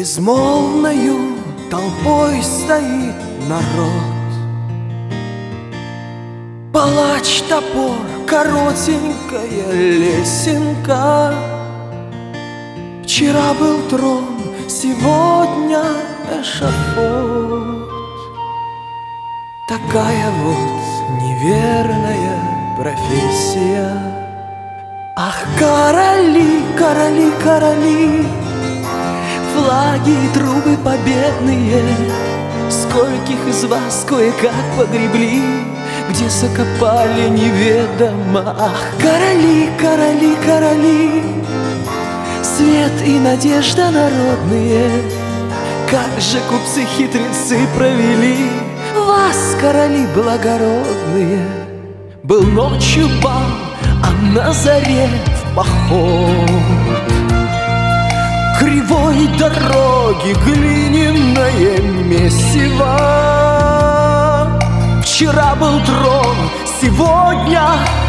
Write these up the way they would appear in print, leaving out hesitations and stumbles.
Безмолвною толпой стоит народ. Палач, топор, коротенькая лесенка. Вчера был трон, сегодня эшафот. Такая вот неверная профессия. Ах, короли, короли, короли, флаги и трубы победные, скольких из вас кое-как погребли, где закопали неведомо. Ах, короли, короли, короли, свет и надежда народные, как же купцы-хитрецы провели вас, короли благородные. Был ночью бал, а на заре в поход. Кривой дороги глиняное месиво. Вчера был трон, сегодня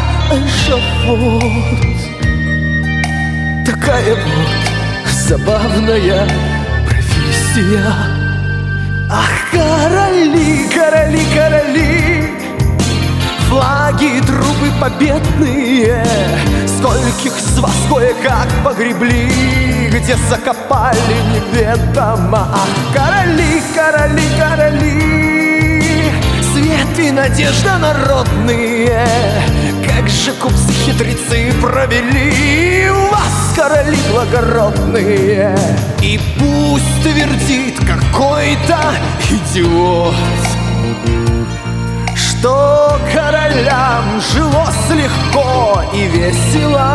эшафот. Такая вот забавная профессия. Ах, короли, короли, короли, флаги и трубы победные, скольких с вас кое-как погребли, где закопали неведомо. Ах, короли, короли, короли, свет и надежда народные, как же купцы-хитрецы провели вас, короли благородные. И пусть твердит какой-то идиот, что королям жилось легко и весело.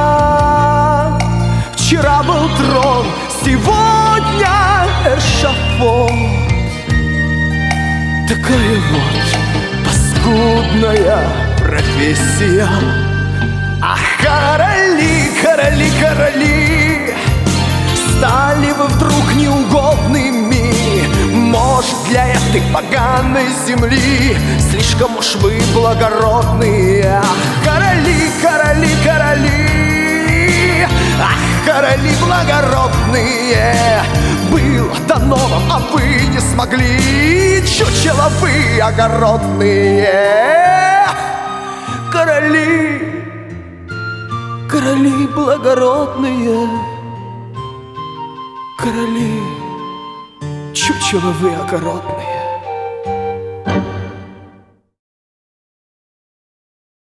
Вчера был трон, сегодня эшафот. Такая вот паскудная профессия. Ах, короли, короли, короли, стали вы вдруг неугодными, может, для этой поганой земли слишком уж вы благородные. Ах, короли, короли, короли, ах, короли благородные, было дано вам, а вы не смогли, чучело вы огородные. Короли, короли благородные, короли, чучело вы огородные.